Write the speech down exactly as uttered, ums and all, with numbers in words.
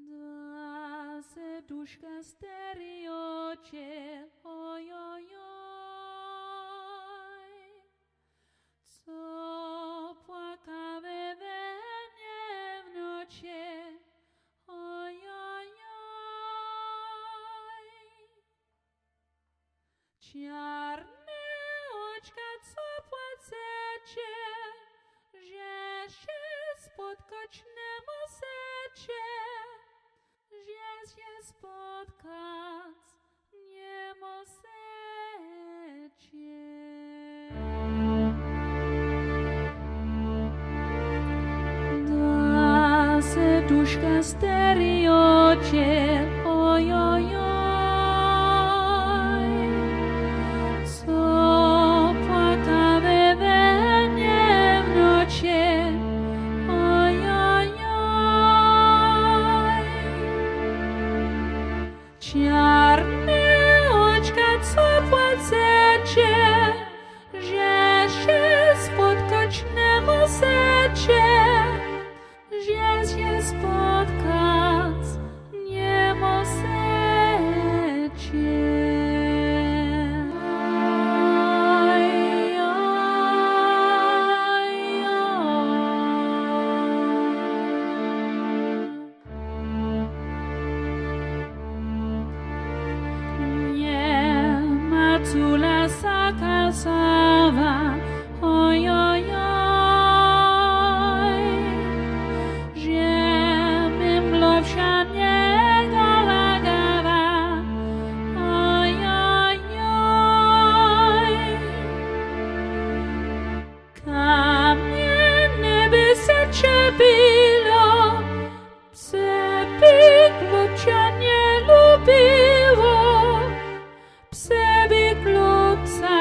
Da serduszka steriocie, oj, oj, oj, co płakawe we mnie w nocie, oj, oj, oj. Czarne oczka, co płacecie, że się spotkać nie możecie, że się spotkać nie możecie. Da serduszka steriocie, oj, oj, oj, co płakawe we mnie w nocie, oj, oj, oj. Czarne oczka, co płacecie, że się spotkać nie możecie, że się spotkać nie możecie. Oj, oj, oj. Nie ma cula zakazawa, oj, oj, oj, że mi mlowsza nie galagawa, oj, oj, oj. Kamienie by se czepilo, pse by chłopcia nie lubiło, pse by chłopca